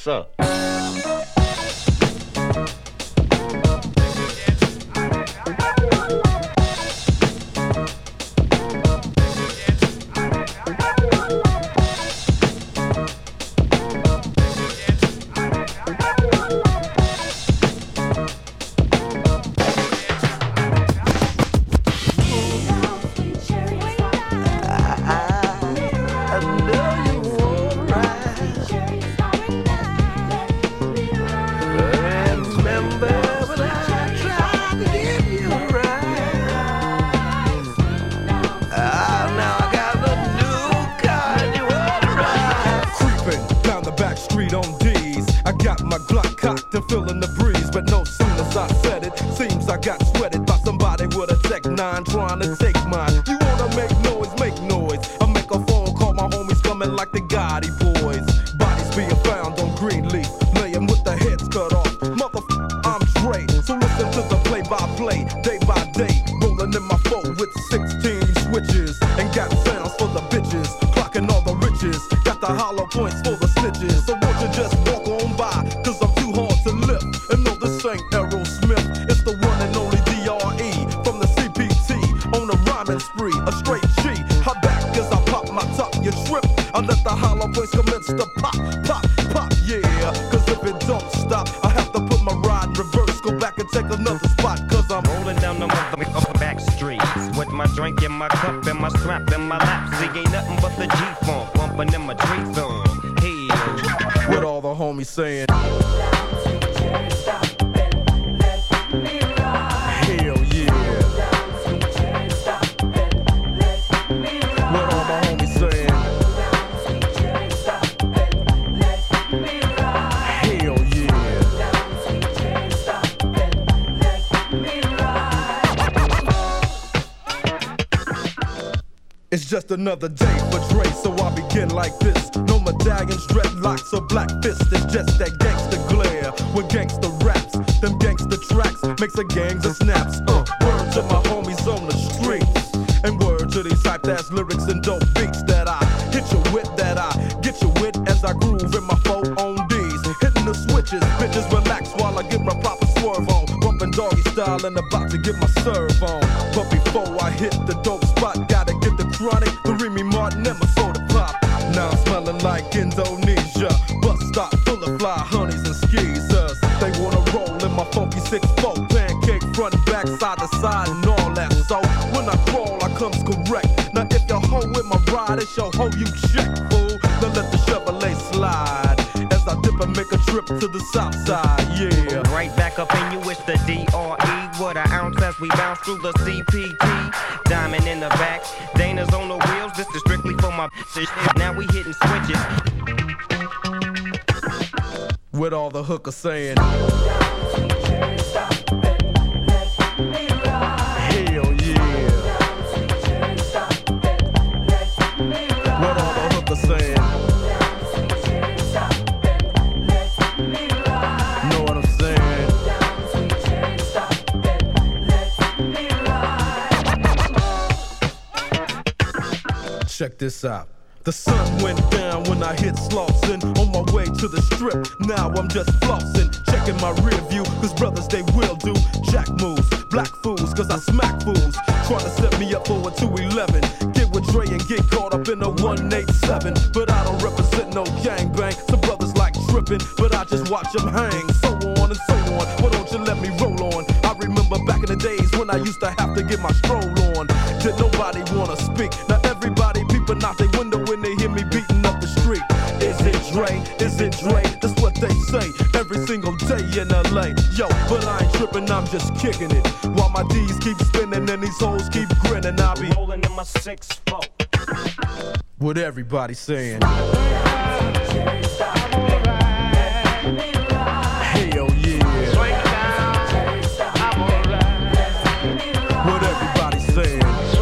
sir. Feeling the breeze, but no soon as I said it, seems I got sweated by somebody with a Tech 9 trying to take mine. You wanna make noise, make noise. I make a phone call, my homies coming like the Gotti boys. Bodies being found on Greenleaf, laying with the heads cut off. I'm Dre, so listen to the play-by-play, day by day. Rolling in my phone with 16 switches, and got sounds for the bitches, clocking all the riches. Got the hollow points for the snitches, so won't you just walk on by, cause I'm too hard to lift. And no, this ain't Aerosmith, it's the one and only D.R.E. from the CPT, on a rhyming spree, a straight G. How back as I pop my top, you trip. I let the hollow points commence to pop, pop, pop, yeah. Cause if it don't stop, I have to put my ride in reverse, go back and take another spot, cause I'm rolling down the back streets with my drink in my cup and my strap in my lap. See, ain't nothing but the G-funk bumping in my Dre song. Hey, with all the homies saying, hell yeah. What all my homies saying, hell yeah. It's just another day for Dre, so I begin like this. No medallions, dreadlocks, or black fists. It's just that gangsta glare with gangsta raps. Them gangsta tracks makes a gangs of snaps. Word to my homies on the streets, and word to these hype-ass lyrics and dope beats that I hit you with, that I get you with as I groove in my 4 on D's. Hitting the switches, bitches relax while I get my proper swerve on. Bumping doggy style and about to get my serve on. But before I hit the dope spot, gotta get the chronic, the Remy Martin and my soda pop. Now I'm smelling like Indonesia. Bus stop full of fly honeys and skeezers. They wanna roll in my funky 6'4", pancake front, back, side to side, and all that. So when I crawl, I comes correct. Now if your hoe with my ride, it's your hoe you check, fool. Now let the Chevrolet slide as I dip and make a trip to the south side, yeah. Right back up in you, it's the D.R.E. What an ounce as we bounce through the CPT. Diamond in the back, Dana's on the wheels. This is strictly for my bitches. Now we hitting switches. With all the hookers saying, hell yeah. What all the hookers saying, know what I'm saying? Check this out. The sun went down when I hit Slauson. On my way to the strip, now I'm just flossing. Checking my rear view, cause brothers they will do jack moves, black fools, cause I smack fools. Trying to set me up for a 211. Get with Dre and get caught up in a 187. But I don't represent no gangbang. Some brothers like tripping, but I just watch them hang. So on and so on, why don't you let me roll on? I remember back in the days when I used to have to get my stroll on. Did nobody wanna speak? Now everybody peeping out their window when they hear me beating up the street. Is it Dre? Is it Dre? That's what they say every single day in LA. Yo, but I ain't tripping, I'm just kicking it. While my D's keep spinning and these hoes keep grinning, I'll be rolling in my 6'4". With everybody saying, hell yeah. What everybody saying.